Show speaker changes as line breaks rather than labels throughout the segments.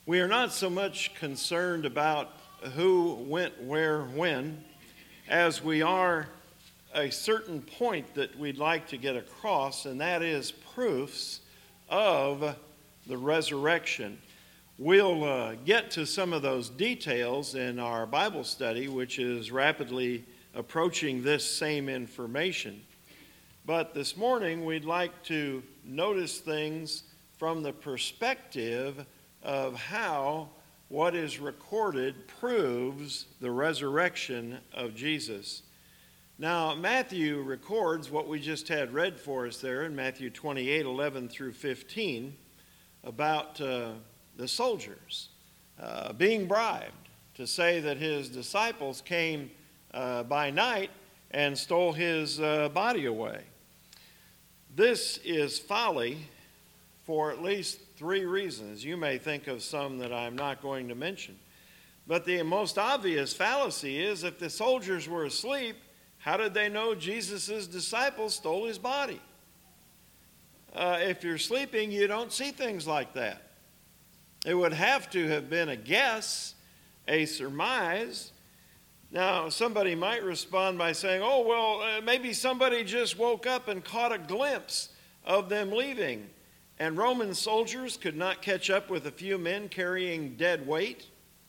We are not so much concerned about who went where when as we are a certain point that we'd like to get across, and that is proofs of the resurrection. We'll get to some of those details in our Bible study, which is rapidly approaching this same information. But this morning, we'd like to notice things from the perspective of how what is recorded proves the resurrection of Jesus. Now, Matthew records what we just had read for us there in Matthew 28:11 through 15 about the soldiers being bribed to say that his disciples came by night and stole his body away. This is folly for at least three reasons. You may think of some that I'm not going to mention. But the most obvious fallacy is if the soldiers were asleep, how did they know Jesus' disciples stole his body? If you're sleeping, you don't see things like that. It would have to have been a guess, a surmise. Now, somebody might respond by saying, maybe somebody just woke up and caught a glimpse of them leaving, and Roman soldiers could not catch up with a few men carrying dead weight.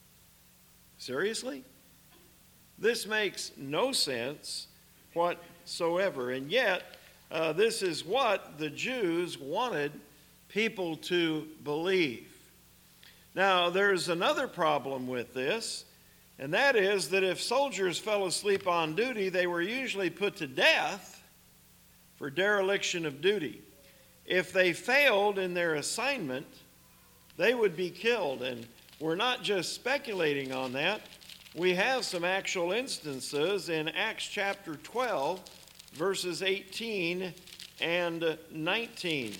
Seriously? This makes no sense whatsoever, and yet this is what the Jews wanted people to believe. Now, there's another problem with this, and that is that if soldiers fell asleep on duty, they were usually put to death for dereliction of duty. If they failed in their assignment, they would be killed. And we're not just speculating on that. We have some actual instances in Acts chapter 12, verses 18 and 19.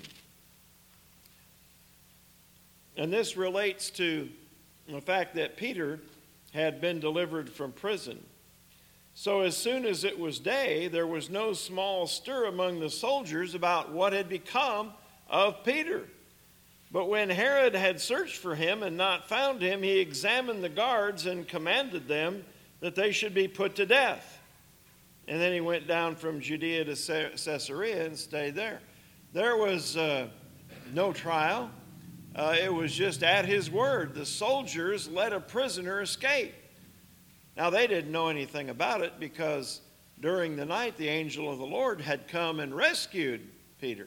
And this relates to the fact that Peter had been delivered from prison. So as soon as it was day, there was no small stir among the soldiers about what had become of Peter. But when Herod had searched for him and not found him, he examined the guards and commanded them that they should be put to death. And then he went down from Judea to Caesarea and stayed there. There was no trial. It was just at his word. The soldiers let a prisoner escape. Now, they didn't know anything about it because during the night the angel of the Lord had come and rescued Peter.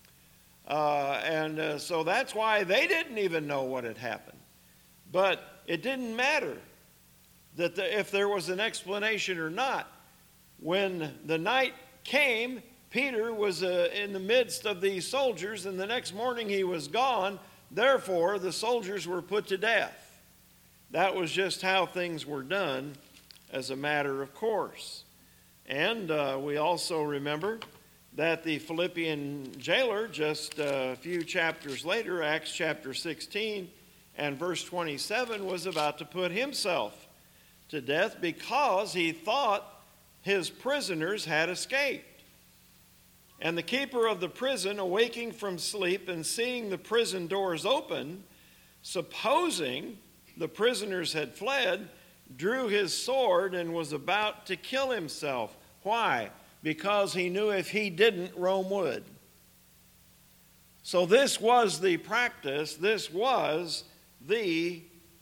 So that's why they didn't even know what had happened. But it didn't matter that if there was an explanation or not. When the night came, Peter was in the midst of these soldiers, and the next morning he was gone. Therefore, the soldiers were put to death. That was just how things were done as a matter of course. And we also remember that the Philippian jailer, just a few chapters later, Acts chapter 16 and verse 27, was about to put himself to death because he thought his prisoners had escaped. And the keeper of the prison, awaking from sleep and seeing the prison doors open, supposing the prisoners had fled, drew his sword and was about to kill himself. Why? Because he knew if he didn't, Rome would. So this was the practice. This was the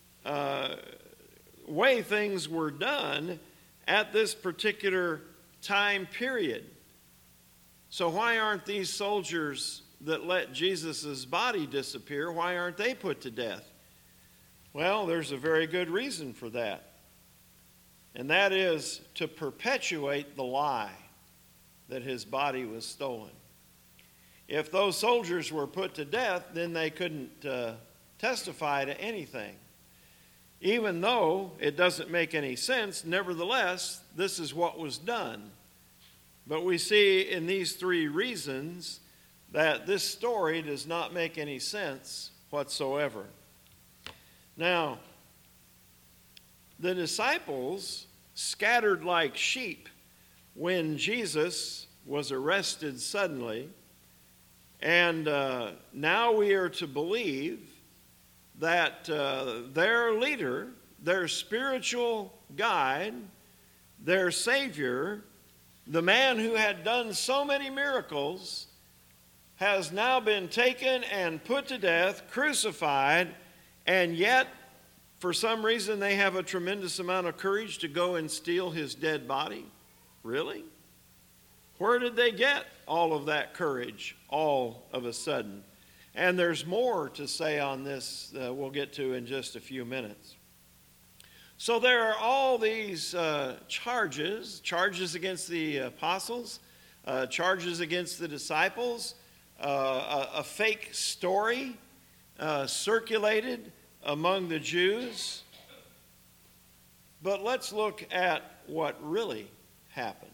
way things were done at this particular time period. So why aren't these soldiers that let Jesus' body disappear, why aren't they put to death? Well, there's a very good reason for that. And that is to perpetuate the lie that his body was stolen. If those soldiers were put to death, then they couldn't testify to anything. Even though it doesn't make any sense, nevertheless, this is what was done. But we see in these three reasons that this story does not make any sense whatsoever. Now, the disciples scattered like sheep when Jesus was arrested suddenly, and now we are to believe that their leader, their spiritual guide, their Savior, the man who had done so many miracles, has now been taken and put to death, crucified, and yet, for some reason, they have a tremendous amount of courage to go and steal his dead body? Really? Where did they get all of that courage all of a sudden? And there's more to say on this we'll get to in just a few minutes. So there are all these charges against the apostles, charges against the disciples, a fake story circulated among the Jews. But let's look at what really happened.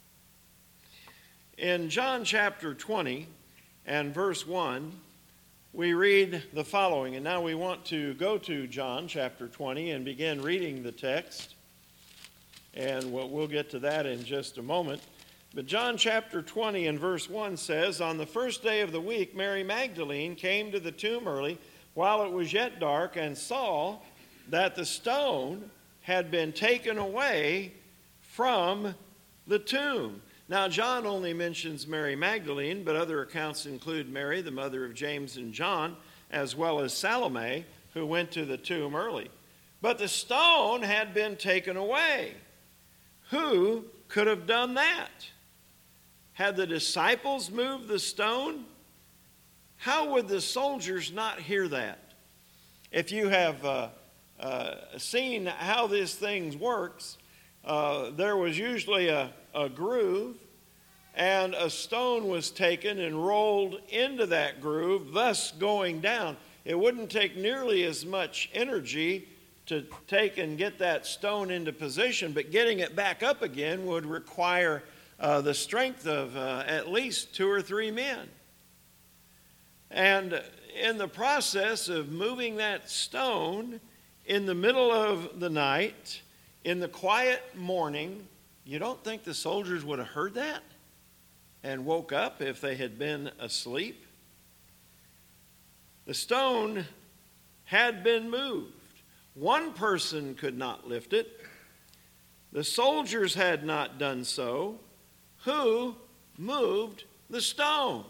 In John chapter 20 and verse 1, we read the following. And now we want to go to John chapter 20 and begin reading the text. And we'll get to that in just a moment. But John chapter 20 and verse 1 says, "On the first day of the week, Mary Magdalene came to the tomb early while it was yet dark and saw that the stone had been taken away from the tomb." Now, John only mentions Mary Magdalene, but other accounts include Mary, the mother of James and John, as well as Salome, who went to the tomb early. But the stone had been taken away. Who could have done that? Had the disciples moved the stone? How would the soldiers not hear that? If you have seen how this thing works, there was usually a groove, and a stone was taken and rolled into that groove, thus going down. It wouldn't take nearly as much energy to take and get that stone into position, but getting it back up again would require the strength of at least 2 or 3 men. And in the process of moving that stone in the middle of the night, in the quiet morning, you don't think the soldiers would have heard that and woke up if they had been asleep? The stone had been moved. One person could not lift it. The soldiers had not done so. Who moved the stone?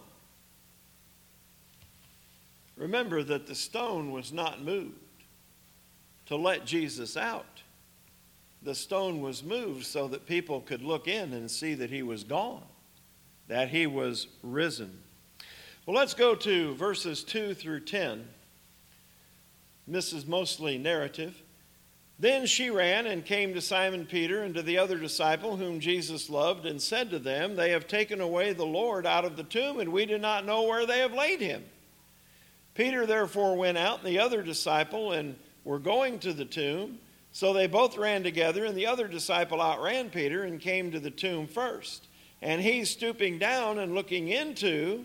Remember that the stone was not moved to let Jesus out. The stone was moved so that people could look in and see that he was gone, that he was risen. Well, let's go to verses 2 through 10. This is mostly narrative. "Then she ran and came to Simon Peter and to the other disciple whom Jesus loved, and said to them, 'They have taken away the Lord out of the tomb, and we do not know where they have laid him.' Peter therefore went out, and the other disciple, and were going to the tomb. So they both ran together, and the other disciple outran Peter and came to the tomb first. And he, stooping down and looking in,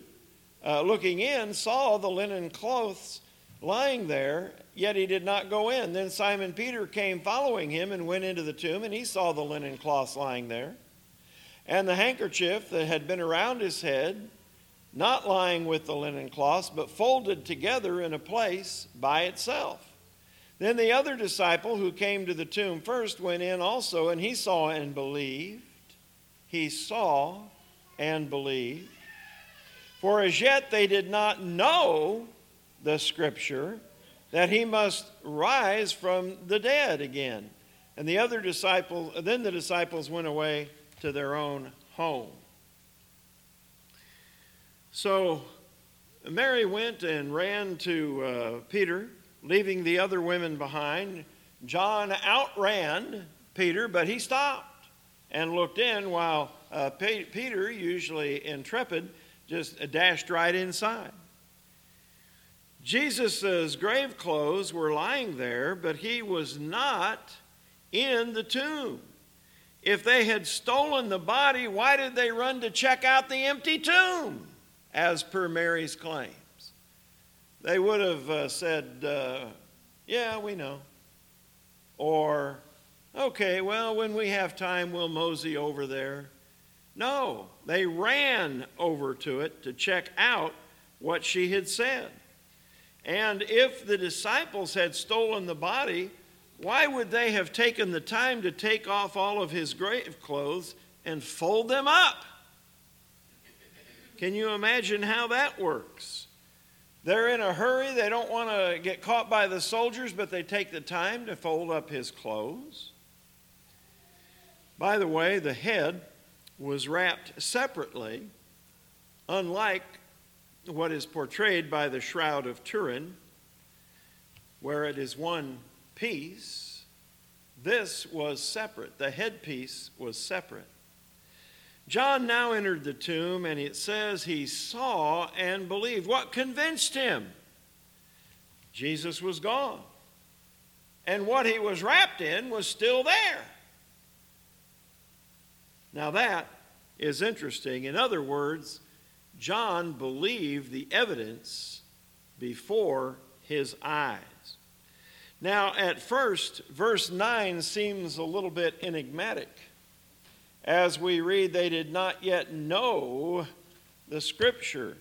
saw the linen clothes lying there, yet he did not go in. Then Simon Peter came following him and went into the tomb, and he saw the linen cloths lying there, and the handkerchief that had been around his head, not lying with the linen cloths, but folded together in a place by itself. Then the other disciple who came to the tomb first went in also, and he saw and believed. He saw and believed. For as yet they did not know the scripture that he must rise from the dead again. And then the disciples went away to their own home. So Mary went and ran to Peter, leaving the other women behind. John outran Peter, but he stopped and looked in, while Peter, usually intrepid, just dashed right inside. Jesus' grave clothes were lying there, but he was not in the tomb. If they had stolen the body, why did they run to check out the empty tomb, as per Mary's claims? They would have said, yeah, we know. Or, okay, well, when we have time, we'll mosey over there. No, they ran over to it to check out what she had said. And if the disciples had stolen the body, why would they have taken the time to take off all of his grave clothes and fold them up? Can you imagine how that works? They're in a hurry. They don't want to get caught by the soldiers, but they take the time to fold up his clothes. By the way, the head was wrapped separately, unlike what is portrayed by the Shroud of Turin, where it is one piece. This was separate. The headpiece was separate. John now entered the tomb, and it says he saw and believed. What convinced him? Jesus was gone. And what he was wrapped in was still there. Now that is interesting. In other words, John believed the evidence before his eyes. Now, at first, verse 9 seems a little bit enigmatic. As we read, they did not yet know the Scripture.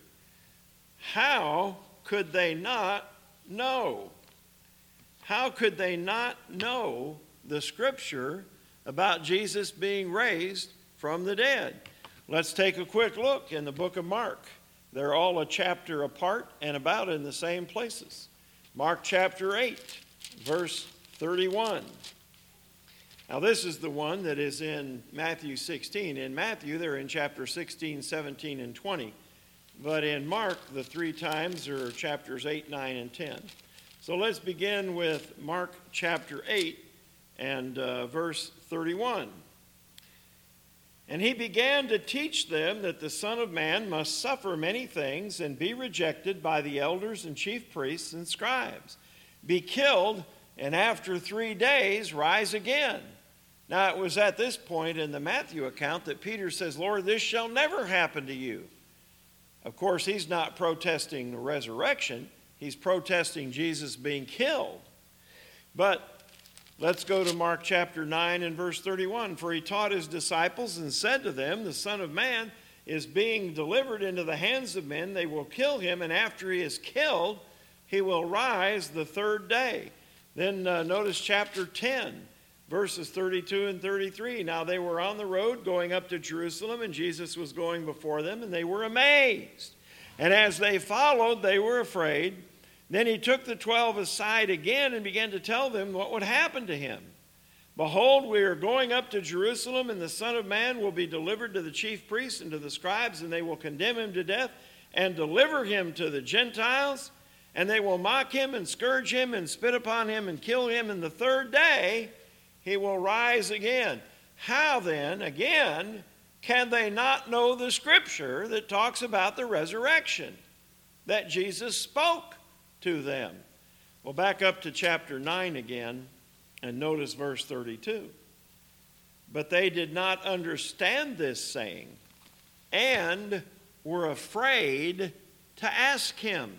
How could they not know? How could they not know the Scripture about Jesus being raised from the dead? Let's take a quick look in the book of Mark. They're all a chapter apart and about in the same places. Mark chapter 8, verse 31. Now, this is the one that is in Matthew 16. In Matthew, they're in chapter 16, 17, and 20. But in Mark, the three times are chapters 8, 9, and 10. So let's begin with Mark chapter 8 and verse 31. And he began to teach them that the Son of Man must suffer many things and be rejected by the elders and chief priests and scribes, be killed, and after 3 days rise again. Now, it was at this point in the Matthew account that Peter says, Lord, this shall never happen to you. Of course, he's not protesting the resurrection. He's protesting Jesus being killed. But let's go to Mark chapter 9 and verse 31. For he taught his disciples and said to them, the Son of Man is being delivered into the hands of men. They will kill him, and after he is killed, he will rise the third day. Then notice chapter 10. Verses 32 and 33. Now they were on the road going up to Jerusalem, and Jesus was going before them, and they were amazed. And as they followed, they were afraid. Then he took the 12 aside again and began to tell them what would happen to him. Behold, we are going up to Jerusalem, and the Son of Man will be delivered to the chief priests and to the scribes, and they will condemn him to death and deliver him to the Gentiles. And they will mock him and scourge him and spit upon him and kill him. And the third day he will rise again. How then, again, can they not know the Scripture that talks about the resurrection that Jesus spoke to them? Well, back up to chapter 9 again and notice verse 32. But they did not understand this saying and were afraid to ask him.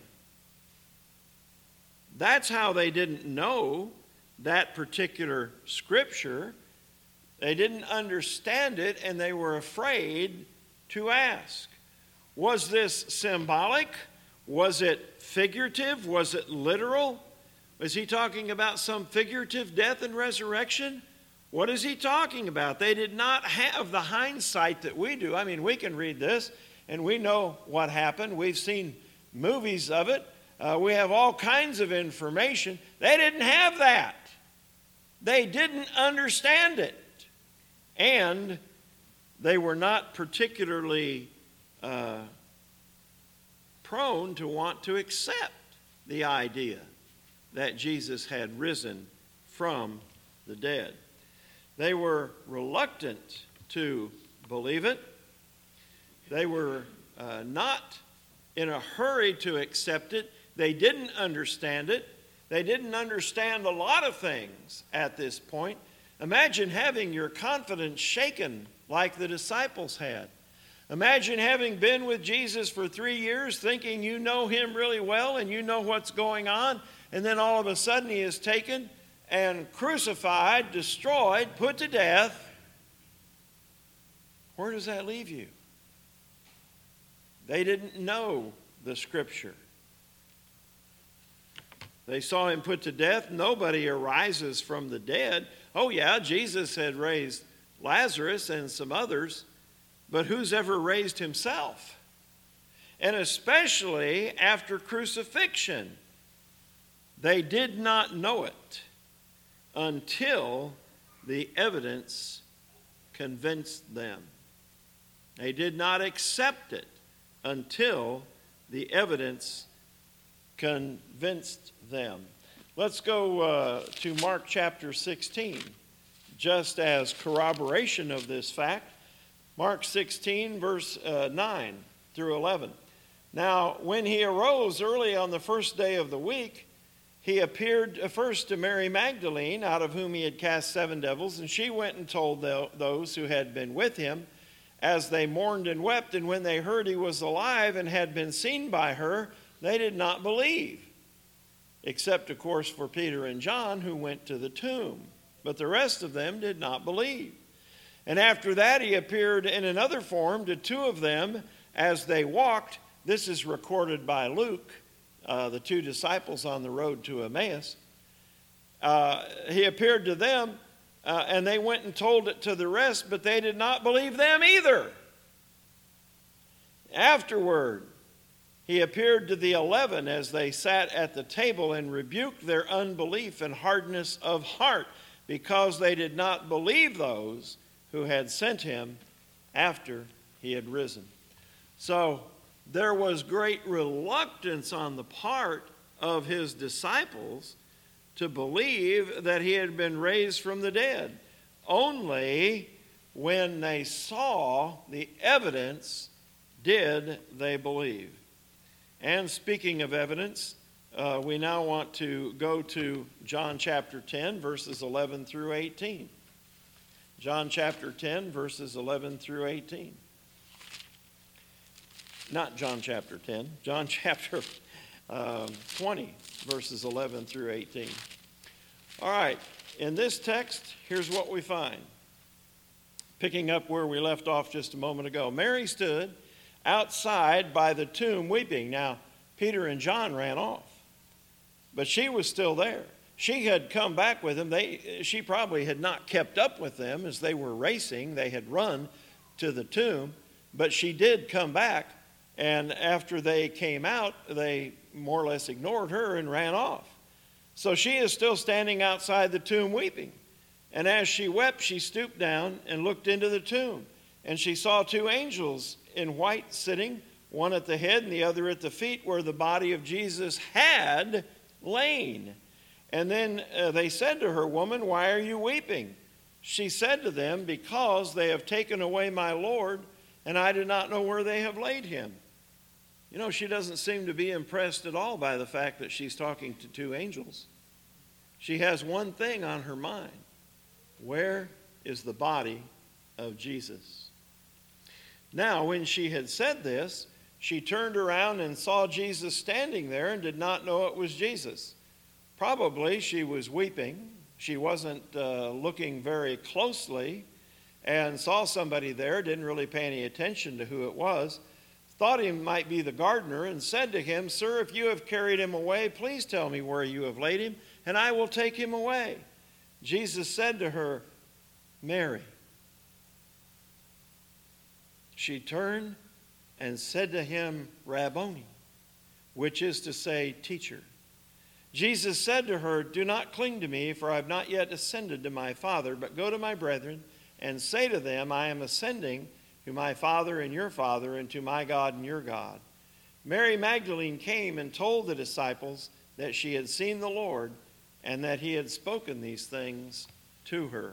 That's how they didn't know that particular scripture. They didn't understand it, and they were afraid to ask. Was this symbolic? Was it figurative? Was it literal? Was he talking about some figurative death and resurrection? What is he talking about? They did not have the hindsight that we do. I mean, we can read this, and we know what happened. We've seen movies of it. We have all kinds of information. They didn't have that. They didn't understand it. And they were not particularly prone to want to accept the idea that Jesus had risen from the dead. They were reluctant to believe it. They were not in a hurry to accept it. They didn't understand it. They didn't understand a lot of things at this point. Imagine having your confidence shaken like the disciples had. Imagine having been with Jesus for 3 years, thinking you know him really well and you know what's going on, and then all of a sudden he is taken and crucified, destroyed, put to death. Where does that leave you? They didn't know the Scripture. They saw him put to death. Nobody arises from the dead. Oh yeah, Jesus had raised Lazarus and some others, but who's ever raised himself? And especially after crucifixion. They did not know it until the evidence convinced them. They did not accept it until the evidence convinced them. Let's go to Mark chapter 16, just as corroboration of this fact. Mark 16, verse 9 through 11. Now, when he arose early on the first day of the week, he appeared first to Mary Magdalene, out of whom he had cast 7 devils, and she went and told those who had been with him, as they mourned and wept. And when they heard he was alive and had been seen by her, they did not believe, except, of course, for Peter and John, who went to the tomb. But the rest of them did not believe. And after that, he appeared in another form to 2 of them as they walked. This is recorded by Luke, the 2 disciples on the road to Emmaus. He appeared to them, and they went and told it to the rest, but they did not believe them either. Afterward, he appeared to the 11 as they sat at the table and rebuked their unbelief and hardness of heart, because they did not believe those who had sent him after he had risen. So there was great reluctance on the part of his disciples to believe that he had been raised from the dead. Only when they saw the evidence did they believe. And speaking of evidence, we now want to go to John chapter 10, verses 11 through 18. John chapter 10, verses 11 through 18. Not John chapter 10, John chapter 20, verses 11 through 18. All right, in this text, here's what we find. Picking up where we left off just a moment ago. Mary stood outside by the tomb weeping. Now, Peter and John ran off, but she was still there. She had come back with them. She probably had not kept up with them as they were racing. They had run to the tomb, but she did come back. And after they came out, they more or less ignored her and ran off. So she is still standing outside the tomb weeping. And as she wept, she stooped down and looked into the tomb. And she saw 2 angels in white sitting, one at the head and the other at the feet, where the body of Jesus had lain. And then they said to her, "Woman, why are you weeping?" She said to them, "Because they have taken away my Lord, and I do not know where they have laid him." You know, she doesn't seem to be impressed at all by the fact that she's talking to 2 angels. She has one thing on her mind. Where is the body of Jesus? Now, when she had said this, she turned around and saw Jesus standing there and did not know it was Jesus. Probably she was weeping. She wasn't looking very closely and saw somebody there, didn't really pay any attention to who it was. Thought he might be the gardener, and said to him, "Sir, if you have carried him away, please tell me where you have laid him, and I will take him away." Jesus said to her, "Mary." She turned and said to him, "Rabboni," which is to say, teacher. Jesus said to her, "Do not cling to me, for I have not yet ascended to my Father, but go to my brethren and say to them, I am ascending to my Father and your Father, and to my God and your God." Mary Magdalene came and told the disciples that she had seen the Lord and that he had spoken these things to her.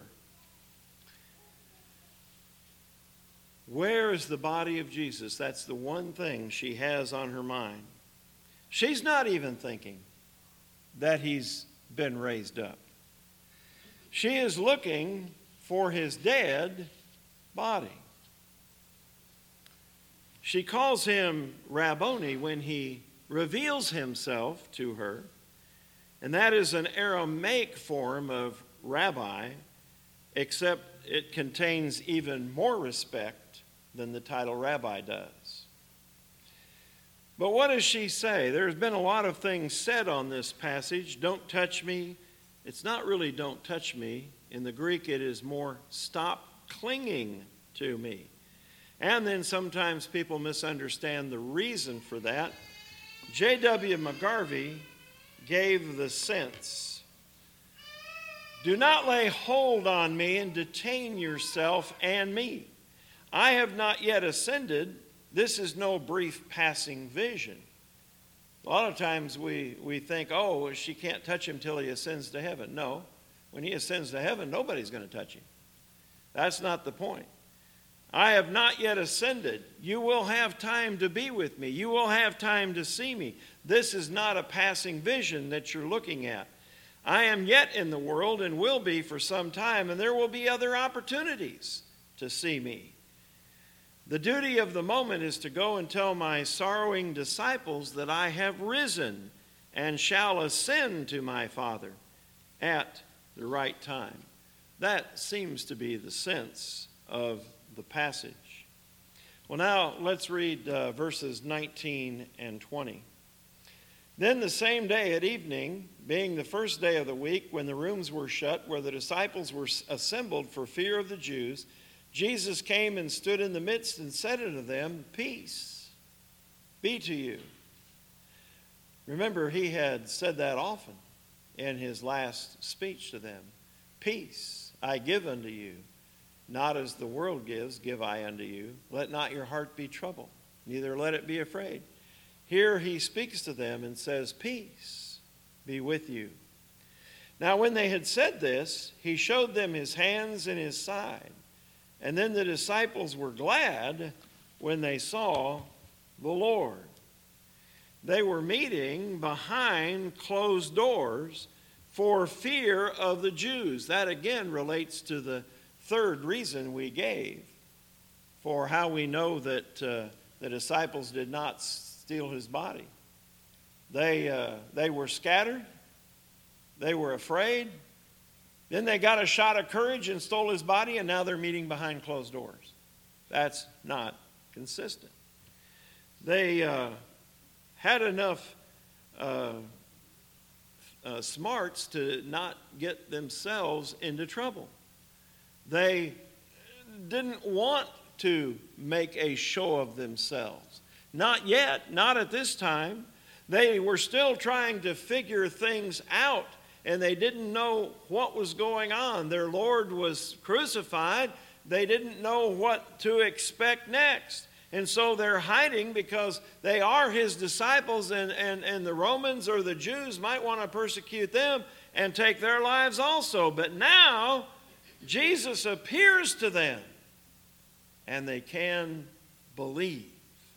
Where is the body of Jesus? That's the one thing she has on her mind. She's not even thinking that he's been raised up. She is looking for his dead body. She calls him Rabboni when he reveals himself to her, and that is an Aramaic form of rabbi, except it contains even more respect than the title rabbi does. But what does she say? There's been a lot of things said on this passage. Don't touch me. It's not really don't touch me. In the Greek, it is more stop clinging to me. And then sometimes people misunderstand the reason for that. J.W. McGarvey gave the sense, do not lay hold on me and detain yourself and me. I have not yet ascended. This is no brief passing vision. A lot of times we think, oh, she can't touch him till he ascends to heaven. No, when he ascends to heaven, nobody's going to touch him. That's not the point. I have not yet ascended. You will have time to be with me. You will have time to see me. This is not a passing vision that you're looking at. I am yet in the world and will be for some time, and there will be other opportunities to see me. The duty of the moment is to go and tell my sorrowing disciples that I have risen and shall ascend to my Father at the right time. That seems to be the sense of the passage. Well, now let's read verses 19 and 20. Then the same day at evening, being the first day of the week, when the rooms were shut, where the disciples were assembled for fear of the Jews, Jesus came and stood in the midst and said unto them, Peace be to you. Remember, he had said that often in his last speech to them. Peace I give unto you. Not as the world gives, give I unto you. Let not your heart be troubled, neither let it be afraid. Here he speaks to them and says, Peace be with you. Now when they had said this, he showed them his hands and his side. And then the disciples were glad when they saw the Lord. They were meeting behind closed doors for fear of the Jews. That again relates to the third reason we gave for how we know that the disciples did not steal his body. They were scattered. They were afraid. Then they got a shot of courage and stole his body, and now they're meeting behind closed doors. That's not consistent. They had enough smarts to not get themselves into trouble. They didn't want to make a show of themselves. Not yet, not at this time. They were still trying to figure things out, and they didn't know what was going on. Their Lord was crucified. They didn't know what to expect next. And so they're hiding because they are his disciples, and the Romans or the Jews might want to persecute them and take their lives also. But now Jesus appears to them, and they can believe.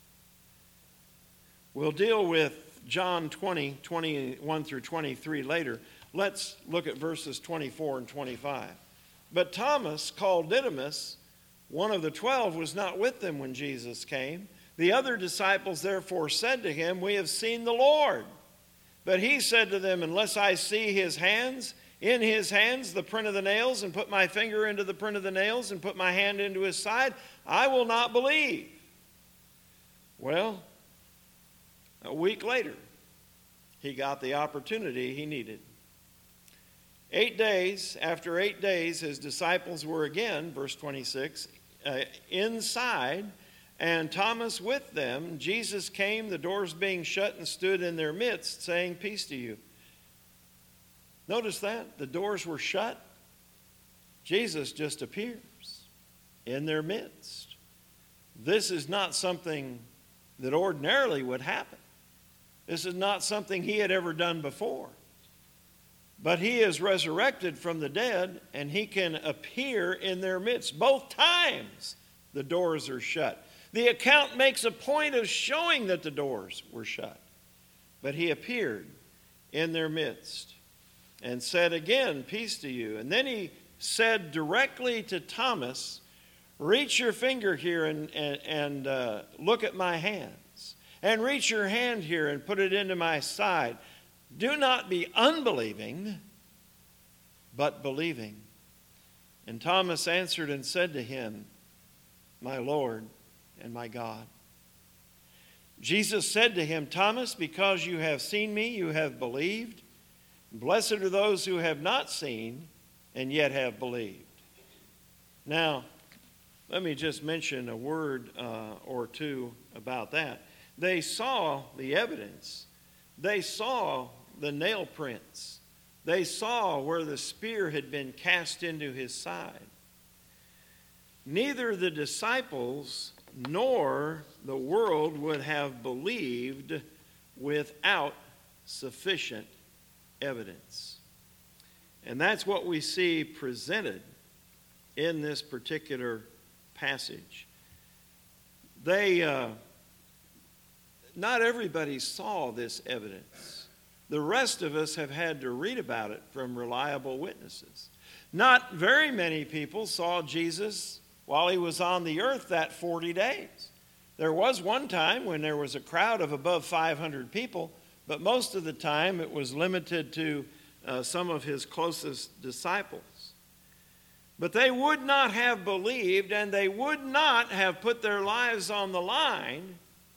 We'll deal with John 20, 21 through 23 later. Let's look at verses 24 and 25. But Thomas, called Didymus, one of the 12, was not with them when Jesus came. The other disciples therefore said to him, We have seen the Lord. But he said to them, Unless I see in his hands the print of the nails, and put my finger into the print of the nails, and put my hand into his side, I will not believe. Well, a week later, he got the opportunity he needed. 8 days, after 8 days, his disciples were again, verse 26, inside, and Thomas with them. Jesus came, the doors being shut, and stood in their midst, saying, Peace to you. Notice that? The doors were shut. Jesus just appears in their midst. This is not something that ordinarily would happen. This is not something he had ever done before. But he is resurrected from the dead, and he can appear in their midst. Both times the doors are shut. The account makes a point of showing that the doors were shut. But he appeared in their midst and said again, Peace to you. And then he said directly to Thomas, Reach your finger here and look at my hands. And reach your hand here and put it into my side. Do not be unbelieving, but believing. And Thomas answered and said to him, My Lord and my God. Jesus said to him, Thomas, because you have seen me, you have believed. Blessed are those who have not seen and yet have believed. Now, let me just mention a word or two about that. They saw the evidence. They saw the nail prints. They saw where the spear had been cast into his side. Neither the disciples nor the world would have believed without sufficient evidence. And that's what we see presented in this particular passage. Not everybody saw this evidence. The rest of us have had to read about it from reliable witnesses. Not very many people saw Jesus while he was on the earth that 40 days. There was one time when there was a crowd of above 500 people, but most of the time it was limited to some of his closest disciples. But they would not have believed, and they would not have put their lives on the line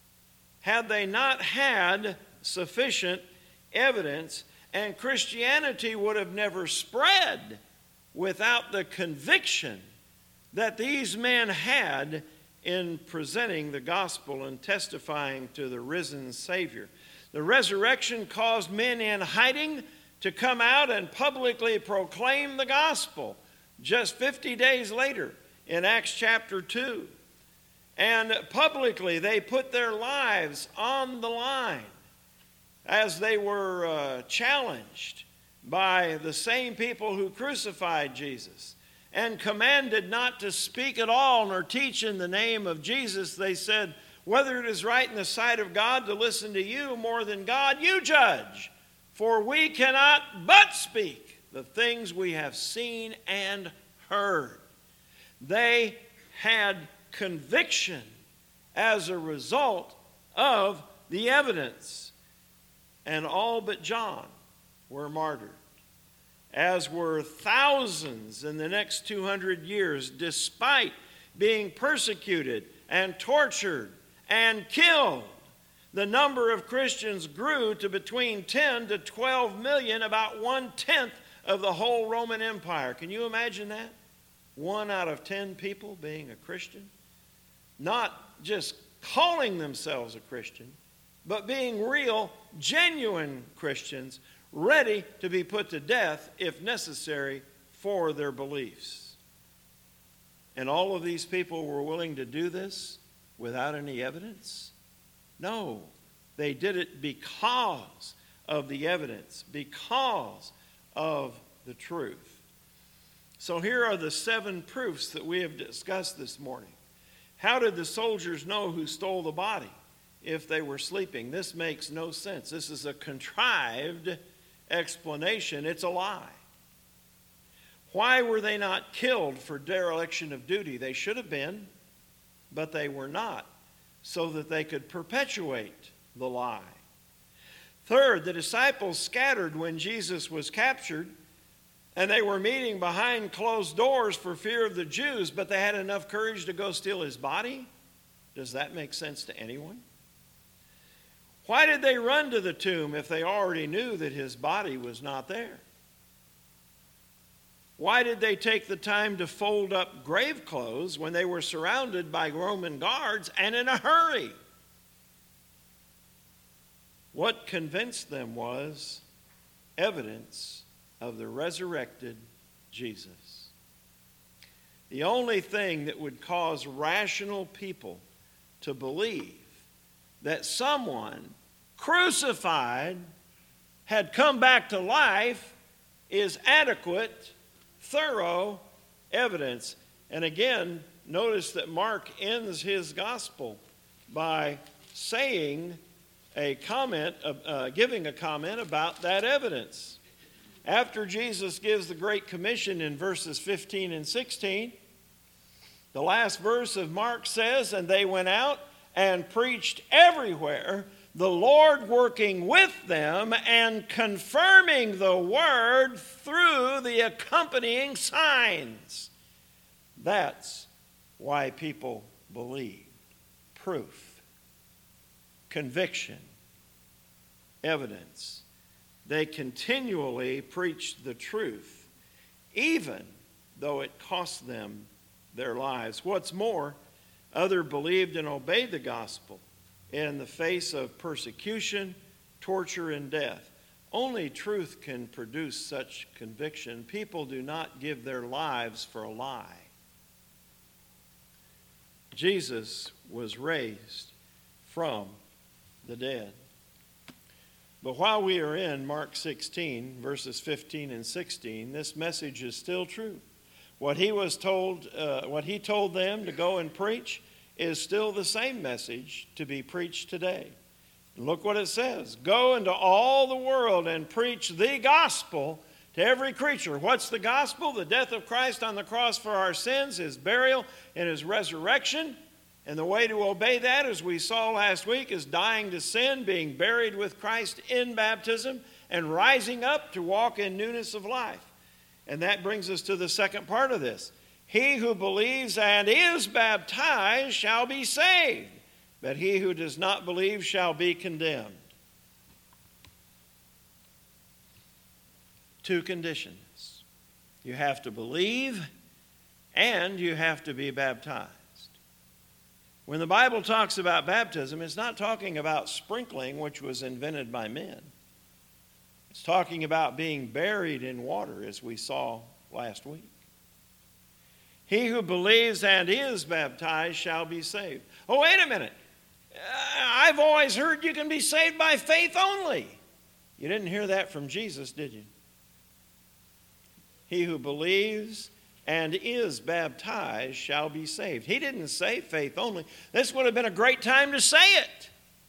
had they not had sufficient evidence, and Christianity would have never spread without the conviction that these men had in presenting the gospel and testifying to the risen Savior. The resurrection caused men in hiding to come out and publicly proclaim the gospel just 50 days later in Acts chapter 2. And publicly they put their lives on the line as they were challenged by the same people who crucified Jesus and commanded not to speak at all nor teach in the name of Jesus. They said, whether it is right in the sight of God to listen to you more than God, you judge. For we cannot but speak the things we have seen and heard. They had conviction as a result of the evidence. And all but John were martyred, as were thousands in the next 200 years, despite being persecuted and tortured and killed. The number of Christians grew to between 10 to 12 million, about 1/10 of the whole Roman Empire. Can you imagine that? 1 out of 10 people being a Christian. Not just calling themselves a Christian, but being real, genuine Christians, ready to be put to death if necessary for their beliefs. And all of these people were willing to do this without any evidence? No, they did it because of the evidence, because of the truth. So here are the 7 proofs that we have discussed this morning. How did the soldiers know who stole the body if they were sleeping? This makes no sense. This is a contrived explanation. It's a lie. Why were they not killed for dereliction of duty? They should have been, but they were not, so that they could perpetuate the lie. Third, the disciples scattered when Jesus was captured, and they were meeting behind closed doors for fear of the Jews, but they had enough courage to go steal his body? Does that make sense to anyone? Why did they run to the tomb if they already knew that his body was not there? Why did they take the time to fold up grave clothes when they were surrounded by Roman guards and in a hurry? What convinced them was evidence of the resurrected Jesus. The only thing that would cause rational people to believe that someone crucified had come back to life is adequate, thorough evidence. And again, notice that Mark ends his gospel by saying giving a comment about that evidence. After Jesus gives the Great Commission in verses 15 and 16, the last verse of Mark says, and they went out and preached everywhere, the Lord working with them and confirming the word through the accompanying signs. That's why people believe. Proof. conviction, evidence. They continually preached the truth, even though it cost them their lives. What's more, others believed and obeyed the gospel in the face of persecution, torture, and death. Only truth can produce such conviction. People do not give their lives for a lie. Jesus was raised from the dead. But while we are in Mark 16, verses 15 and 16, this message is still true. What he told them to go and preach is still the same message to be preached today. And look what it says. Go into all the world and preach the gospel to every creature. What's the gospel? The death of Christ on the cross for our sins, his burial, and his resurrection. And the way to obey that, as we saw last week, is dying to sin, being buried with Christ in baptism, and rising up to walk in newness of life. And that brings us to the second part of this. He who believes and is baptized shall be saved, but he who does not believe shall be condemned. Two conditions. You have to believe and you have to be baptized. When the Bible talks about baptism, it's not talking about sprinkling, which was invented by men. It's talking about being buried in water, as we saw last week. He who believes and is baptized shall be saved. Oh, wait a minute. I've always heard you can be saved by faith only. You didn't hear that from Jesus, did you? He who believes and is baptized shall be saved. He didn't say faith only. This would have been a great time to say it.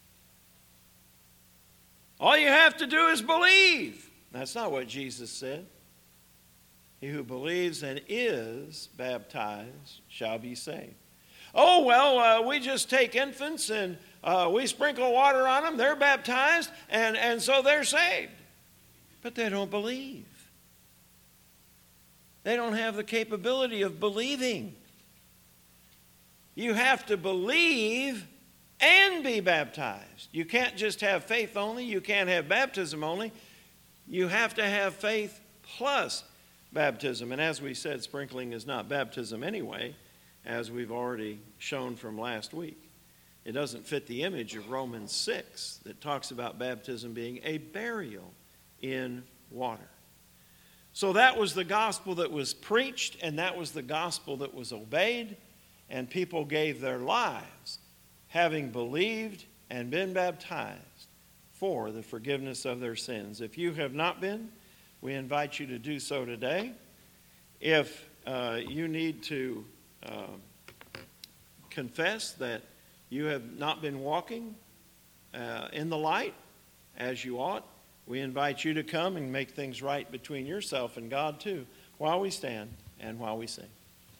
All you have to do is believe. That's not what Jesus said. He who believes and is baptized shall be saved. Oh, well, we just take infants and we sprinkle water on them. They're baptized, and so they're saved. But they don't believe. They don't have the capability of believing. You have to believe and be baptized. You can't just have faith only. You can't have baptism only. You have to have faith plus baptism. And as we said, sprinkling is not baptism anyway, as we've already shown from last week. It doesn't fit the image of Romans 6 that talks about baptism being a burial in water. So that was the gospel that was preached, and that was the gospel that was obeyed, and people gave their lives, having believed and been baptized for the forgiveness of their sins. If you have not been, we invite you to do so today. If you need to confess that you have not been walking in the light as you ought, we invite you to come and make things right between yourself and God too, while we stand and while we sing.